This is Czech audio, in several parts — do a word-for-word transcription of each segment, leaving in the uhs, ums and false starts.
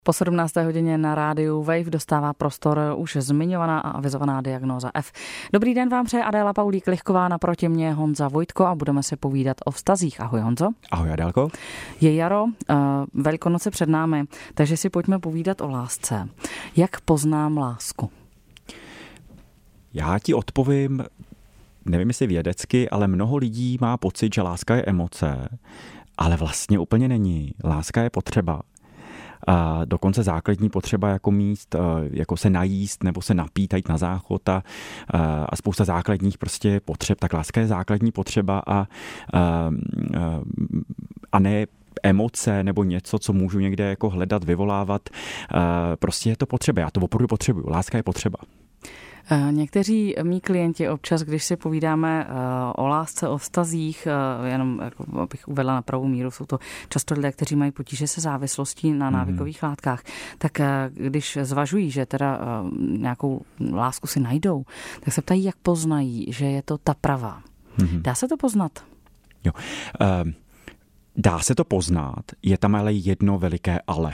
Po sedmnácté hodině na rádiu Wave dostává prostor už zmiňovaná a avizovaná diagnóza F. Dobrý den vám přeje Adéla Paulík-Lichková, naproti mě Honza Vojtko a budeme se povídat o vztazích. Ahoj Honzo. Ahoj Adélko. Je jaro, Velikonoce před námi, takže si pojďme povídat o lásce. Jak poznám lásku? Já ti odpovím, nevím jestli vědecky, ale mnoho lidí má pocit, že láska je emoce, ale vlastně úplně není. Láska je potřeba. A dokonce základní potřeba jako míst, jako se najíst nebo se napít, jít na záchod a, a spousta základních prostě potřeb. Tak láska je základní potřeba a, a, a ne emoce nebo něco, co můžu někde jako hledat, vyvolávat. Prostě je to potřeba. Já to opravdu potřebuju. Láska je potřeba. Někteří mý klienti občas, když si povídáme o lásce, o vztazích, jenom jako abych uvedla na pravou míru, jsou to často lidé, kteří mají potíže se závislostí na návykových mm-hmm. látkách, tak když zvažují, že teda nějakou lásku si najdou, tak se ptají, jak poznají, že je to ta pravá. Mm-hmm. Dá se to poznat? Jo. Uh, dá se to poznat, je tam ale jedno veliké ale.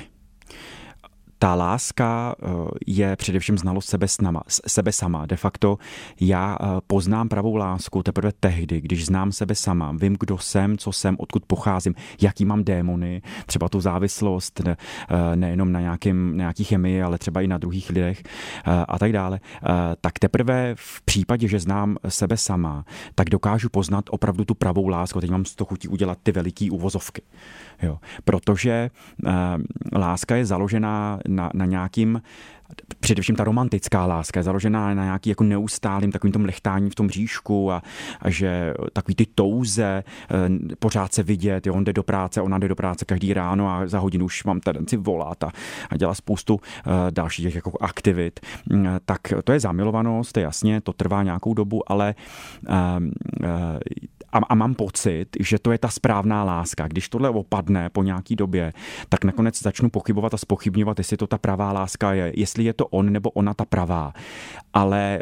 Ta láska je především znalost sebe, snama, sebe sama. De facto já poznám pravou lásku teprve tehdy, když znám sebe sama. Vím, kdo jsem, co jsem, odkud pocházím, jaký mám démony, třeba tu závislost, ne, nejenom na, nějakým, na nějaký chemii, ale třeba i na druhých lidech a tak dále. Tak teprve v případě, že znám sebe sama, tak dokážu poznat opravdu tu pravou lásku. Teď mám z toho chutí udělat ty veliký uvozovky. Jo. Protože láska je založená Na, na nějakým, především ta romantická láska je založená na nějaký jako neustálým takovým tom lechtání v tom bříšku a, a že takový ty touze, e, pořád se vidět, jo, on jde do práce, ona jde do práce každý ráno a za hodinu už mám tendenci volat a, a dělá spoustu e, dalších jako aktivit. E, tak to je zamilovanost, to je jasně, to trvá nějakou dobu, ale e, e, A, a mám pocit, že to je ta správná láska. Když tohle opadne po nějaký době, tak nakonec začnu pochybovat a zpochybňovat, jestli to ta pravá láska je, jestli je to on nebo ona ta pravá. Ale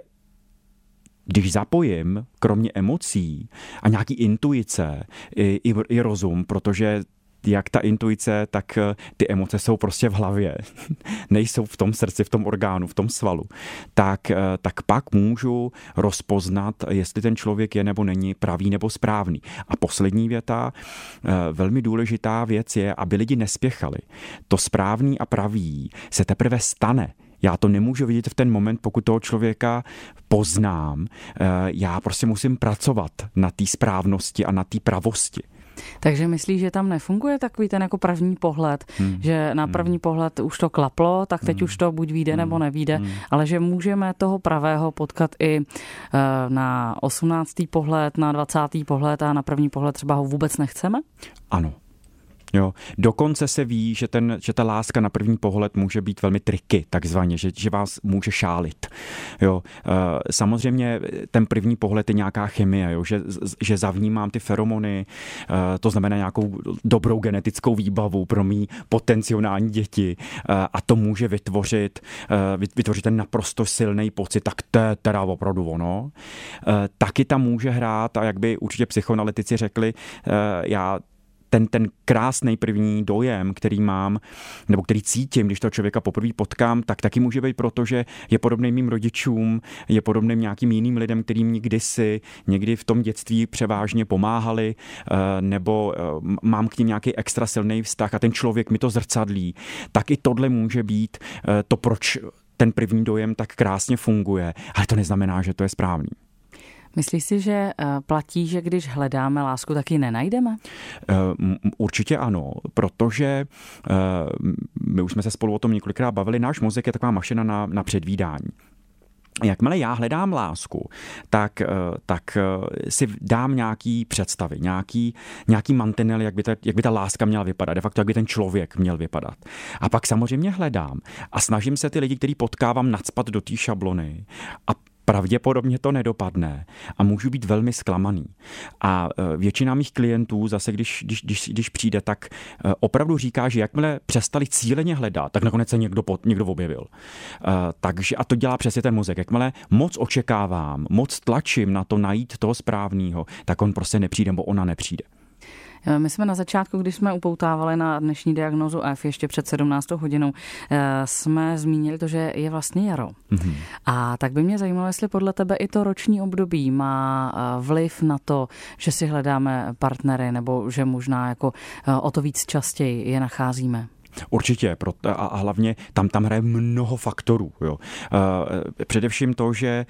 když zapojím, kromě emocí a nějaký intuice, i, i, i rozum, protože jak ta intuice, tak ty emoce jsou prostě v hlavě. Nejsou v tom srdci, v tom orgánu, v tom svalu. Tak, tak pak můžu rozpoznat, jestli ten člověk je nebo není pravý nebo správný. A poslední věta, velmi důležitá věc je, aby lidi nespěchali. To správný a pravý se teprve stane. Já to nemůžu vidět v ten moment, pokud toho člověka poznám. Já prostě musím pracovat na té správnosti a na té pravosti. Takže myslíš, že tam nefunguje takový ten jako první pohled, hmm. že na první pohled už to klaplo, tak teď hmm. už to buď vyjde hmm. nebo nevyjde, hmm. ale že můžeme toho pravého potkat i na osmnáctý pohled, na dvacátý pohled a na první pohled třeba ho vůbec nechceme? Ano. Jo. Dokonce se ví, že, ten, že ta láska na první pohled může být velmi triky, takzvaně, že, že vás může šálit. Jo. Samozřejmě ten první pohled je nějaká chemie, jo. Že, že zavnímám ty feromony, to znamená nějakou dobrou genetickou výbavu pro mý potenciální děti a to může vytvořit, vytvořit ten naprosto silný pocit, tak to je teda opravdu ono. Taky tam může hrát, a jak by určitě psychoanalytici řekli, já Ten, ten krásný první dojem, který mám, nebo který cítím, když toho člověka poprvé potkám, tak taky může být proto, že je podobný mým rodičům, je podobný nějakým jiným lidem, kterým kdysi, někdy v tom dětství převážně pomáhali, nebo mám k ním nějaký extra silný vztah a ten člověk mi to zrcadlí. Tak i tohle může být to, proč ten první dojem tak krásně funguje, ale to neznamená, že to je správný. Myslíš si, že platí, že když hledáme lásku, tak ji nenajdeme? Určitě ano, protože my už jsme se spolu o tom několikrát bavili, náš mozek je taková mašina na, na předvídání. Jakmile já hledám lásku, tak, tak si dám nějaký představy, nějaký, nějaký mantinel, jak by, ta, jak by ta láska měla vypadat, de facto jak by ten člověk měl vypadat. A pak samozřejmě hledám a snažím se ty lidi, který potkávám, nacpat do té šablony a pravděpodobně to nedopadne a můžu být velmi zklamaný. A většina mých klientů zase, když, když, když, když přijde, tak opravdu říká, že jakmile přestali cíleně hledat, tak nakonec se někdo, někdo objevil. Takže, a to dělá přesně ten mozek. Jakmile moc očekávám, moc tlačím na to najít toho správného, tak on prostě nepřijde, nebo ona nepřijde. My jsme na začátku, když jsme upoutávali na dnešní diagnózu F ještě před sedmnáctou hodinou, jsme zmínili to, že je vlastně jaro. Mm-hmm. A tak by mě zajímalo, jestli podle tebe i to roční období má vliv na to, že si hledáme partnery nebo že možná jako o to víc častěji je nacházíme. Určitě, a hlavně tam, tam hraje mnoho faktorů. Jo. Především to, že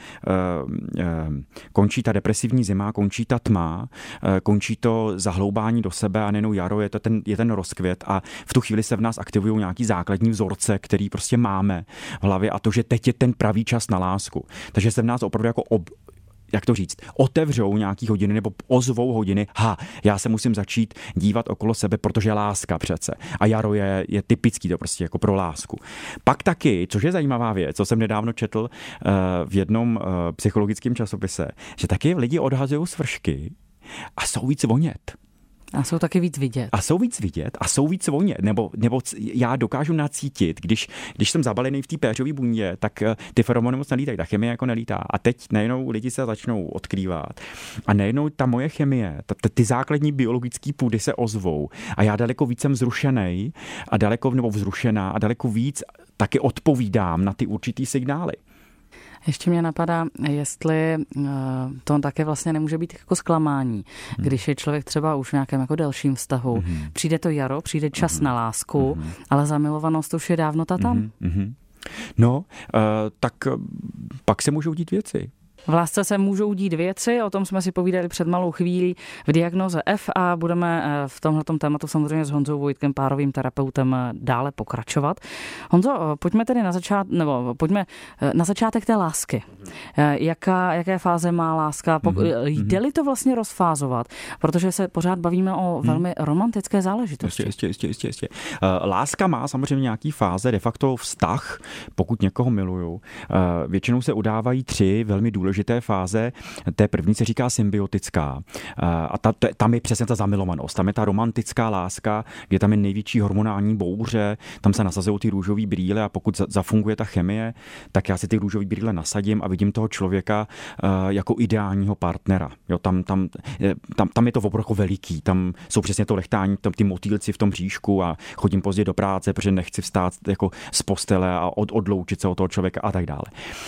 končí ta depresivní zima, končí ta tma, končí to zahloubání do sebe a nejenom jaro, je to ten, je ten rozkvět a v tu chvíli se v nás aktivují nějaký základní vzorce, který prostě máme v hlavě a to, že teď je ten pravý čas na lásku. Takže se v nás opravdu jako ob, jak to říct, otevřou nějaký hodiny nebo ozvou hodiny, ha, já se musím začít dívat okolo sebe, protože je láska přece. A jaro je, je typický to prostě jako pro lásku. Pak taky, což je zajímavá věc, co jsem nedávno četl uh, v jednom uh, psychologickém časopise, že taky lidi odhazují svršky a jsou víc vonět. A jsou taky víc vidět. A jsou víc vidět a jsou víc vonět. Nebo, nebo já dokážu nacítit, když, když jsem zabalený v té péřové bundě, tak ty feromony moc nelítají, ta chemie jako nelítá. A teď najednou lidi se začnou odkrývat. A najednou ta moje chemie, ta, ty základní biologické půdy se ozvou. A já daleko víc jsem zrušenej a daleko, nebo vzrušená a daleko víc taky odpovídám na ty určitý signály. Ještě mě napadá, jestli to také vlastně nemůže být jako zklamání, hmm. když je člověk třeba už v nějakém jako delším vztahu. Hmm. Přijde to jaro, přijde čas hmm. na lásku, hmm. ale zamilovanost už je dávno ta tam. Hmm. No, uh, tak pak se můžou dít věci. V lásce se můžou dít věci, o tom jsme si povídali před malou chvílí v diagnoze F a budeme v tomhletom tématu samozřejmě s Honzou Vojtkem, párovým terapeutem, dále pokračovat. Honzo, pojďme tedy na začátek, nebo pojďme na začátek té lásky. Jaká, jaké fáze má láska? Jde-li to vlastně rozfázovat? Protože se pořád bavíme o velmi romantické záležitosti. Jistě, jistě, jistě, jistě. Láska má samozřejmě nějaký fáze, de facto vztah, pokud někoho miluju. Většinou se udávají tři velmi důležité fáze. Té první se říká symbiotická. A ta, tam je přesně ta zamilovanost. Tam je ta romantická láska, kde tam je největší hormonální bouře, tam se nasazují ty růžové brýle a pokud zafunguje ta chemie, tak já si ty růžové brýle nasadím a vidím toho člověka jako ideálního partnera. Jo, tam, tam, tam, tam je to opravdu veliký. Tam jsou přesně to lechtání, tam ty motýlci v tom bříšku a chodím pozdě do práce, protože nechci vstát jako z postele a od, odloučit se od toho člověka a tak dále.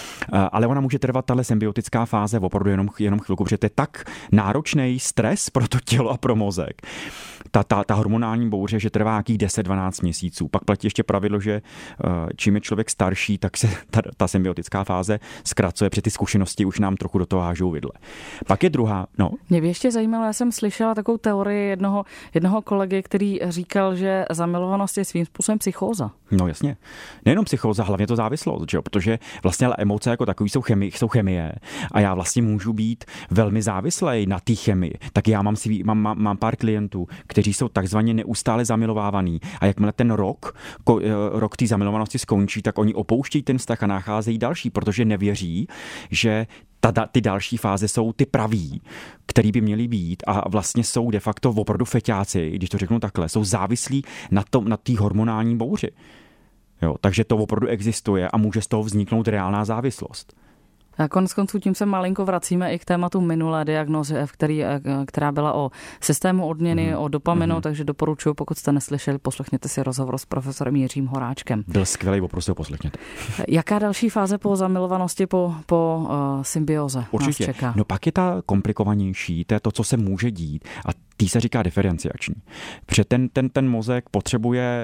Ale ona může trvat tahle symbiotická fáze opravdu jenom, jenom chvilku, protože to je tak náročný stres pro to tělo a pro mozek. Ta, ta, ta hormonální bouře, že trvá nějakých deset dvanáct měsíců. Pak platí ještě pravidlo, že čím je člověk starší, tak se ta, ta symbiotická fáze zkracuje, protože ty zkušenosti už nám trochu do toho hážou vidle. Pak je druhá, no. Mě by ještě zajímalo, já jsem slyšela takovou teorii jednoho, jednoho kolegy, který říkal, že zamilovanost je svým způsobem psychóza. No jasně. Nejenom psychóza, hlavně to závislost, že jo? Protože vlastně emoce jako takový jsou chemie, jsou chemie a já vlastně můžu být velmi závislý na té chemii. Tak já mám, si, mám, mám, mám pár klientů, kteří jsou takzvaně neustále zamilovávaný a jakmile ten rok, ko, rok té zamilovanosti skončí, tak oni opouštějí ten vztah a nacházejí další, protože nevěří, že ta, ty další fáze jsou ty pravý, který by měly být a vlastně jsou de facto opravdu feťáci, když to řeknu takhle, jsou závislí na tom, na té hormonální bouři. Jo, takže to opravdu existuje a může z toho vzniknout reálná závislost. A konec konců tím se malinko vracíme i k tématu minulé diagnózy F, který, která byla o systému odměny, mm. o dopaminu, mm. takže doporučuji, pokud jste neslyšeli, poslechněte si rozhovor s profesorem Jiřím Horáčkem. Byl skvělý, opravdu ho poslechněte. Jaká další fáze po zamilovanosti, po, po uh, symbioze Určitě. nás čeká? No pak je ta komplikovanější, to je to, co se může dít a tý se říká diferenciační. Protože ten, ten, ten mozek potřebuje,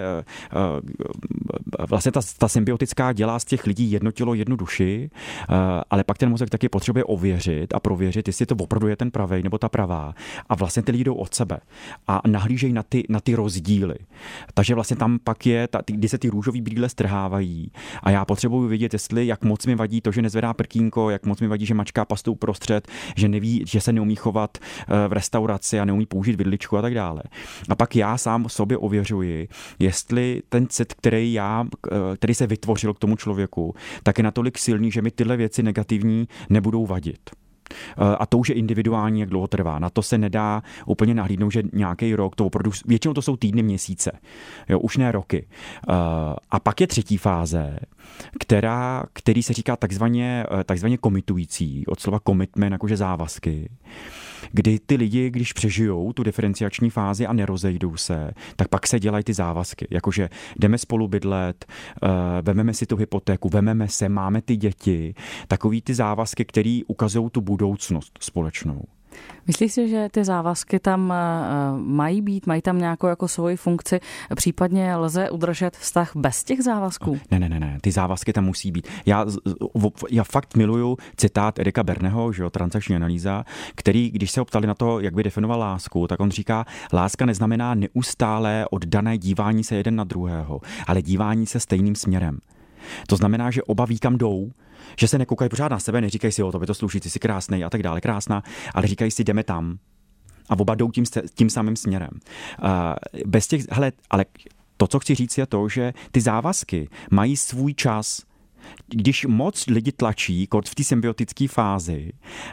uh, vlastně ta, ta symbiotická dělá z těch lidí jedno tělo, jednu duši, uh, ale pak ten mozek taky potřebuje ověřit a prověřit, jestli to opravdu je ten pravej nebo ta pravá. A vlastně ty lidi jdou od sebe a nahlížejí na ty, na ty rozdíly. Takže vlastně tam pak je, ta, kdy se ty růžové brýle strhávají a já potřebuji vědět, jestli jak moc mi vadí to, že nezvedá prkínko, jak moc mi vadí, že mačká pastu uprostřed, že neví, že se neumí chovat v restauraci a neumí použít vidličku a tak dále. A pak já sám sobě ověřuji, jestli ten cit, který já, který se vytvořil k tomu člověku, tak je natolik silný, že mi tyhle věci negativní nebudou vadit. A to už je individuální, jak dlouho trvá. Na to se nedá úplně nahlídnout, že nějaký rok, to opravdu, většinou to jsou týdny, měsíce, jo, už ne roky. A pak je třetí fáze, která, který se říká takzvaně, takzvaně komitující, od slova commitment, jakože závazky. kdy ty lidi, když přežijou tu diferenciační fázi a nerozejdou se, tak pak se dělají ty závazky. Jakože jdeme spolu bydlet, vememe si tu hypotéku, vememe se, máme ty děti. Takový ty závazky, které ukazují tu budoucnost společnou. Myslíš si, že ty závazky tam mají být, mají tam nějakou jako svoji funkci, případně lze udržet vztah bez těch závazků? Ne, ne, ne, ne, ty závazky tam musí být. Já, já fakt miluju citát Erika Berneho, že jo, transakční analýza, který, když se ho ptali na to, jak by definoval lásku, tak on říká, láska neznamená neustálé oddané dívání se jeden na druhého, ale dívání se stejným směrem. To znamená, že oba ví, kam jdou, že se nekoukají pořád na sebe, neříkají si, o tobě to sluší, ty jsi krásnej a tak dále, krásná, ale říkají si, jdeme tam. A oba jdou tím, tím samým směrem. Uh, bez těch, hele, ale to, co chci říct, je to, že ty závazky mají svůj čas. Když moc lidi tlačí, kort v té symbiotické fázi,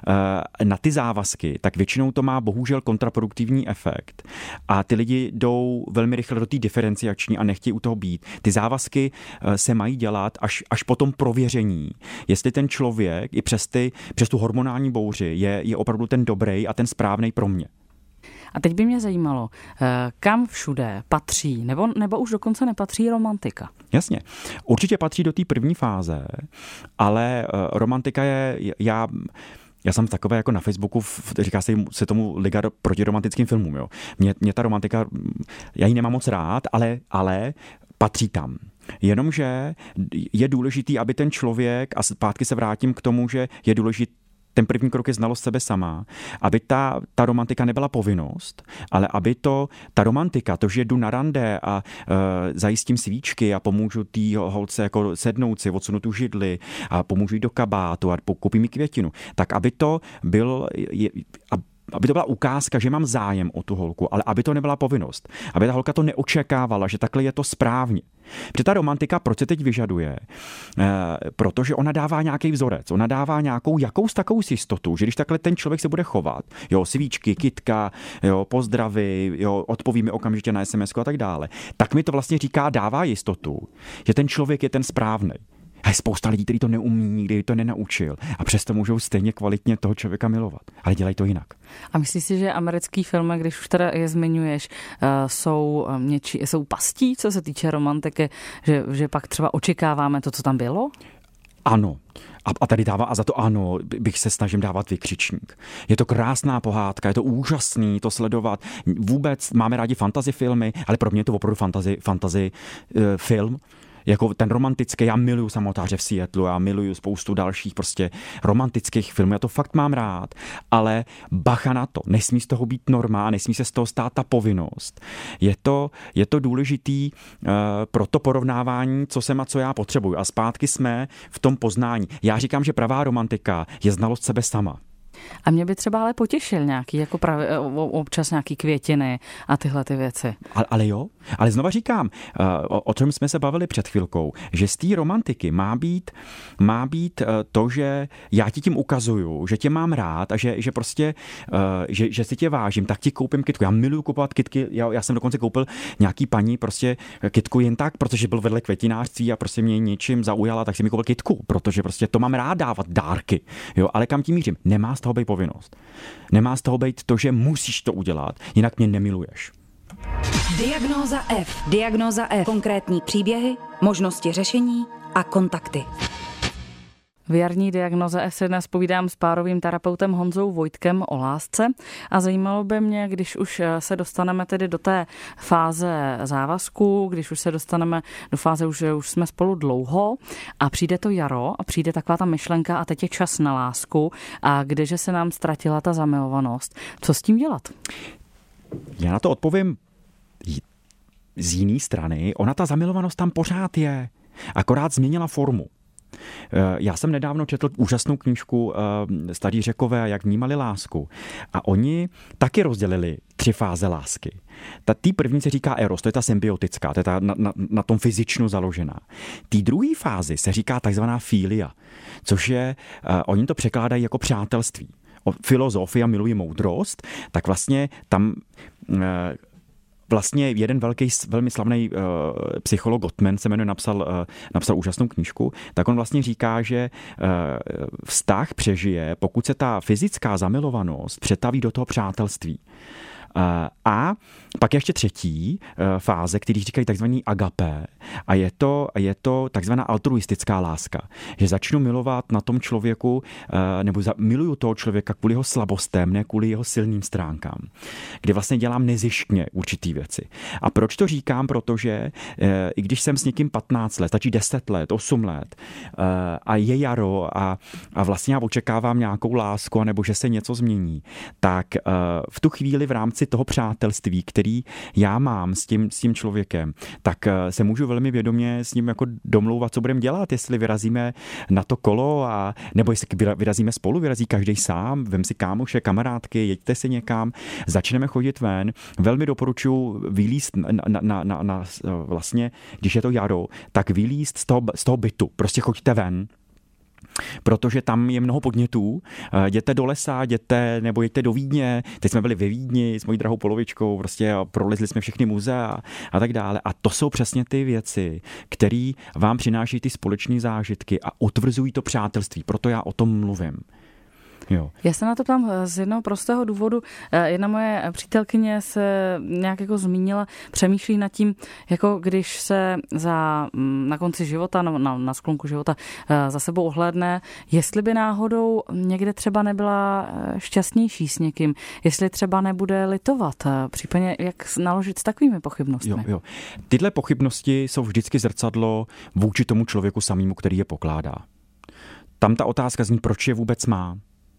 na ty závazky, tak většinou to má bohužel kontraproduktivní efekt. A ty lidi jdou velmi rychle do té diferenciační a nechtějí u toho být. Ty závazky se mají dělat až, až po tom prověření, jestli ten člověk i přes, ty, přes tu hormonální bouři je, je opravdu ten dobrý a ten správný pro mě. A teď by mě zajímalo, kam všude patří, nebo, nebo už dokonce nepatří romantika? Jasně. Určitě patří do té první fáze, ale romantika je, já... Já jsem takové jako na Facebooku, říká se, se tomu liga proti romantickým filmům. Jo. Mě, mě ta romantika, já ji nemám moc rád, ale, ale patří tam. Jenomže je důležitý, aby ten člověk, a zpátky se vrátím k tomu, že je důležitý, ten první krok je znalost sebe sama, aby ta, ta romantika nebyla povinnost, ale aby to, ta romantika, to, že jdu na rande a e, zajistím svíčky a pomůžu té holce jako sednout si, odsunu tu židli a pomůžu jí do kabátu a koupím jí květinu, tak aby to byl, je, aby to byla ukázka, že mám zájem o tu holku, ale aby to nebyla povinnost. Aby ta holka to neočekávala, že takhle je to správně. Protože ta romantika, proč se teď vyžaduje? E, protože ona dává nějaký vzorec, ona dává nějakou jakous takovou jistotu, že když takhle ten člověk se bude chovat, jo, svíčky, kytka, jo, pozdravy, jo, odpovíme okamžitě na es em esku a tak dále, tak mi to vlastně říká, dává jistotu, že ten člověk je ten správný. A je spousta lidí, kteří to neumí, nikdy to nenaučil a přesto můžou stejně kvalitně toho člověka milovat. Ale dělají to jinak. A myslíš si, že americký filmy, když už teda je zmiňuješ, jsou, něči, jsou pastí, co se týče romantiky, že, že pak třeba očekáváme to, co tam bylo? Ano. A, a tady dává, a za to ano, bych se snažím dávat vykřičník. Je to krásná pohádka, je to úžasný to sledovat. Vůbec máme rádi fantasy filmy, ale pro mě je to opravdu fantasy, fantasy uh, film. Jako ten romantický, já miluju Samotáře v Seattlu, já miluju spoustu dalších prostě romantických filmů, já to fakt mám rád, ale bacha na to, nesmí z toho být norma, nesmí se z toho stát ta povinnost. Je to, je to důležitý uh, pro to porovnávání, co jsem a co já potřebuju. A zpátky jsme v tom poznání. Já říkám, že pravá romantika je znalost sebe sama. A mě by třeba ale potěšil nějaký, jako právě občas nějaký květiny a tyhle ty věci. Ale, ale jo, ale znova říkám, o, o čem jsme se bavili před chvilkou, že z té romantiky má být, má být to, že já ti tím ukazuju, že tě mám rád a že, že prostě, že, že si tě vážím, tak ti koupím kytku. Já miluju kupovat kytky, já, já jsem dokonce koupil nějaký paní prostě kytku jen tak, protože byl vedle květinářství a prostě mě něčím zaujala, tak si mi koupil kytku, protože prostě to mám rád dávat dárky. Jo, ale kam tím mířím? Nemá z toho být povinnost. Nemá z toho být to, že musíš to udělat, jinak mě nemiluješ. Diagnóza F. Diagnóza F. Konkrétní příběhy, možnosti řešení a kontakty. V jarní diagnoze F se dnes povídám s párovým terapeutem Honzou Vojtkem o lásce a zajímalo by mě, když už se dostaneme tedy do té fáze závazku, když už se dostaneme do fáze, už, už jsme spolu dlouho a přijde to jaro a přijde taková ta myšlenka a teď je čas na lásku a kdeže se nám ztratila ta zamilovanost. Co s tím dělat? Já na to odpovím z jiné strany. Ona ta zamilovanost tam pořád je, akorát změnila formu. Já jsem nedávno četl úžasnou knížku Staří Řekové, jak vnímali lásku. A oni taky rozdělili tři fáze lásky. Ta tý první se říká eros, to je ta symbiotická, to je ta na, na, na tom fyzičnu založená. Tý druhý fázi se říká takzvaná filia, což je, uh, oni to překládají jako přátelství. O, filozofia milují moudrost, tak vlastně tam uh, vlastně jeden velký, velmi slavný uh, psycholog Gottman se jmenuje, napsal, uh, napsal úžasnou knížku, tak on vlastně říká, že uh, vztah přežije, pokud se ta fyzická zamilovanost přetaví do toho přátelství. A pak ještě třetí fáze, který říkají takzvaný agapé, a je to, je to takzvaná altruistická láska, že začnu milovat na tom člověku, nebo miluju toho člověka kvůli jeho slabostem, ne kvůli jeho silným stránkám, kdy vlastně dělám nezištně určitý věci. A proč to říkám? Protože i když jsem s někým patnáct let, stačí deset let, osm let a je jaro a, a vlastně já očekávám nějakou lásku, nebo že se něco změní, tak v tu chvíli v rámci toho přátelství, který já mám s tím, s tím člověkem, tak se můžu velmi vědomě s ním jako domlouvat, co budeme dělat, jestli vyrazíme na to kolo, a, nebo jestli vyrazíme spolu, vyrazí každý sám, vem si kámoše, kamarádky, jeďte si někam, začneme chodit ven. Velmi doporučuji vylízt na, na, na, na, na vlastně, když je to jaro, tak vylízt z toho, z toho bytu, prostě choďte ven. Protože tam je mnoho podnětů. Jděte do lesa, jděte, nebo jděte do Vídně. Teď jsme byli ve Vídni s mojí drahou polovičkou, prostě prolezli jsme všechny muzea a tak dále. A to jsou přesně ty věci, které vám přináší ty společné zážitky a utvrzují to přátelství. Proto já o tom mluvím. Jo. Já se na to ptám z jednoho prostého důvodu. Jedna moje přítelkyně se nějak jako zmínila, přemýšlí nad tím, jako když se za, na konci života, na, na sklonku života za sebou ohlédne, jestli by náhodou někde třeba nebyla šťastnější s někým, jestli třeba nebude litovat, případně jak naložit s takovými pochybnostmi. Jo, jo. Tyhle pochybnosti jsou vždycky zrcadlo vůči tomu člověku samému, který je pokládá. Tam ta otázka zní, proč je vůbec má.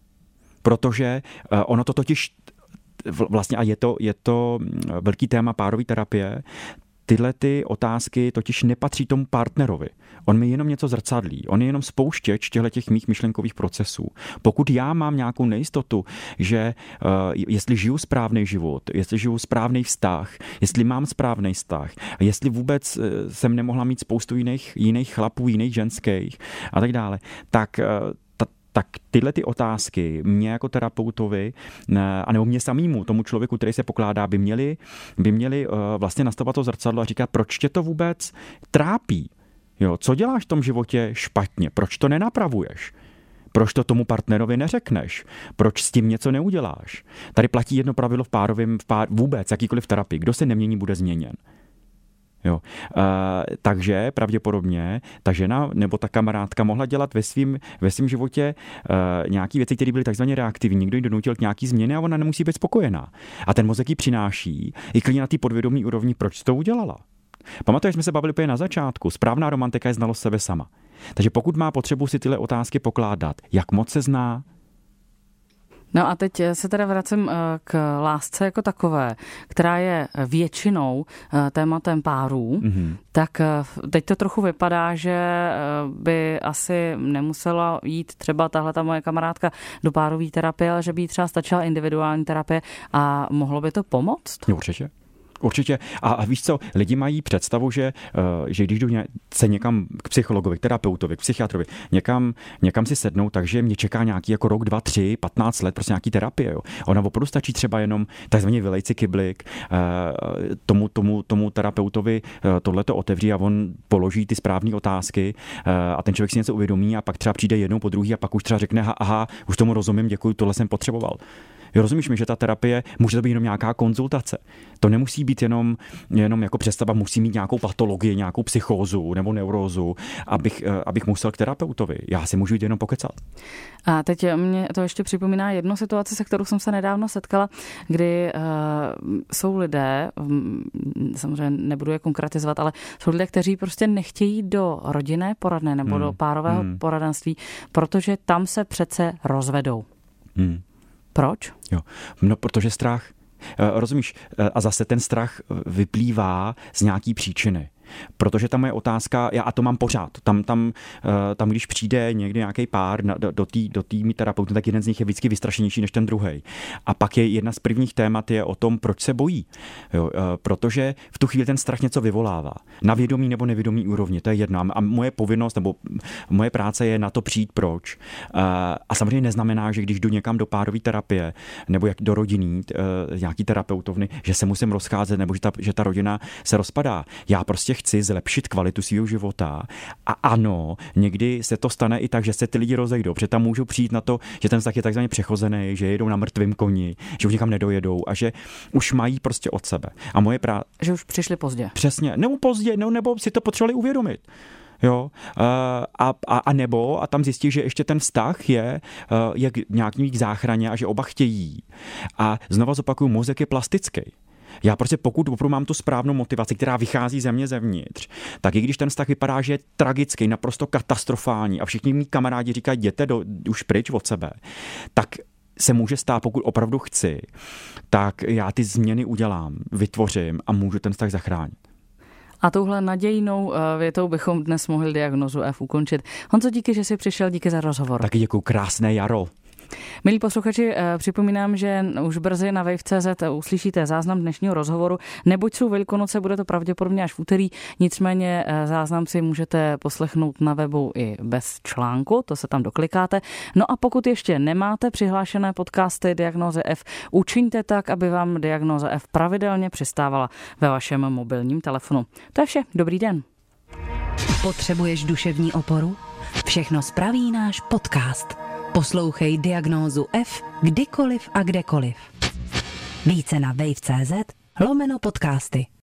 Protože ono to totiž vlastně, a je to, je to velký téma párové terapie, tyhle ty otázky totiž nepatří tomu partnerovi. On mi jenom něco zrcadlí, on je jenom spouštěč těch mých myšlenkových procesů. Pokud já mám nějakou nejistotu, že uh, jestli žiju správný život, jestli žiju správný vztah, jestli mám správný vztah, jestli vůbec uh, jsem nemohla mít spoustu jiných, jiných chlapů, jiných ženských a tak dále, tak uh, tak tyhle ty otázky mě jako terapeutovi a nebo mě samýmu, tomu člověku, který se pokládá, by měli, by měli vlastně nastavovat to zrcadlo a říkat, proč tě to vůbec trápí? Jo, co děláš v tom životě špatně? Proč to nenapravuješ? Proč to tomu partnerovi neřekneš? Proč s tím něco neuděláš? Tady platí jedno pravidlo v párovém, v pár, vůbec, jakýkoliv terapii. Kdo se nemění, bude změněn. Jo. Uh, takže pravděpodobně ta žena nebo ta kamarádka mohla dělat ve svém ve svým životě uh, nějaké věci, které byly takzvaně reaktivní. Někdo ji donutil k nějaký změně a ona nemusí být spokojená. A ten mozek ji přináší i klidně na té podvědomí úrovni, proč to udělala. Pamatuješ, jsme se bavili úplně na začátku. Správná romantika je znalost sebe sama. Takže pokud má potřebu si tyhle otázky pokládat, jak moc se zná. No a teď se teda vracím k lásce jako takové, která je většinou tématem párů, mm-hmm. tak teď to trochu vypadá, že by asi nemusela jít třeba tahle ta moje kamarádka do párové terapie, ale že by jí třeba stačila individuální terapie a mohlo by to pomoct? Jo, určitě. Určitě. A, a víš co, lidi mají představu, že, uh, že když jdu ně, se někam k psychologovi, k terapeutovi, k psychiatrovi, někam, někam si sednou, takže mě čeká nějaký jako rok, dva, tři, patnáct let, prostě nějaký terapie. Jo. Ona opravdu stačí třeba jenom takzvaně vylej si kyblik, uh, tomu, tomu, tomu terapeutovi uh, tohleto otevří a on položí ty správné otázky uh, a ten člověk si něco uvědomí a pak třeba přijde jednou po druhý a pak už třeba řekne, aha, už tomu rozumím, děkuji, tohle jsem potřeboval. Jo, rozumíš mi, že ta terapie může to být jenom nějaká konzultace. To nemusí být jenom, jenom jako představa, musí mít nějakou patologii, nějakou psychózu nebo neurózu, abych, abych musel k terapeutovi. Já si můžu jít jenom pokecat. A teď mě to ještě připomíná jednu situaci, se kterou jsem se nedávno setkala, kdy uh, jsou lidé, um, samozřejmě nebudu je konkretizovat, ale jsou lidé, kteří prostě nechtějí do rodinné poradny nebo hmm. do párového hmm. poradenství, protože tam se přece rozvedou. Hmm. Proč? Jo, no, protože strach. Rozumíš? A zase ten strach vyplývá z nějaký příčiny. Protože tam je otázka, já a to mám pořád, tam, tam, tam když přijde někdy nějaký pár do, do té do mý terapeuty, tak jeden z nich je vždycky vystrašenější než ten druhý. A pak je jedna z prvních témat je o tom, proč se bojí. Jo, protože v tu chvíli ten strach něco vyvolává. Na vědomí nebo nevědomí úrovni, to je jedno. A moje povinnost nebo moje práce je na to přijít proč. A samozřejmě neznamená, že když jdu někam do párové terapie nebo jak do rodinný, nějaký terapeutovny, že se musím rozcházet nebo že ta, že ta rodina se rozpadá. Já prostě chci zlepšit kvalitu svého života a ano, někdy se to stane i tak, že se ty lidi rozejdou, protože tam můžou přijít na to, že ten vztah je takzvaně přechozený, že jedou na mrtvém koni, že už někam nedojedou a že už mají prostě od sebe. A moje práce... Že už přišli pozdě. Přesně, nebo pozdě, no, nebo si to potřebovali uvědomit. Jo, a, a, a nebo a tam zjistí, že ještě ten vztah je, je k nějaký k záchraně a že oba chtějí. A znova zopakuju, mozek je plastický. Já prostě pokud opravdu mám tu správnou motivaci, která vychází ze mě zevnitř, tak i když ten vztah vypadá, že je tragický, naprosto katastrofální a všichni mý kamarádi říkají, jděte do, už pryč od sebe, tak se může stát, pokud opravdu chci, tak já ty změny udělám, vytvořím a můžu ten vztah zachránit. A touhle nadějnou větou bychom dnes mohli Diagnózu F ukončit. Honzo, díky, že jsi přišel, díky za rozhovor. Taky děkuju, krásné jaro. Milí posluchači, připomínám, že už brzy na wave tečka cé zet uslyšíte záznam dnešního rozhovoru. Neboť jsou Velikonoce, bude to pravděpodobně až v úterý, nicméně záznam si můžete poslechnout na webu i bez článku, to se tam doklikáte. No a pokud ještě nemáte přihlášené podcasty Diagnózy F, učiňte tak, aby vám Diagnóza F pravidelně přistávala ve vašem mobilním telefonu. To je vše, dobrý den. Potřebuješ duševní oporu? Všechno spraví náš podcast. Poslouchej Diagnózu F kdykoliv a kdekoliv. Více na wave tečka cé zet lomeno podcasty.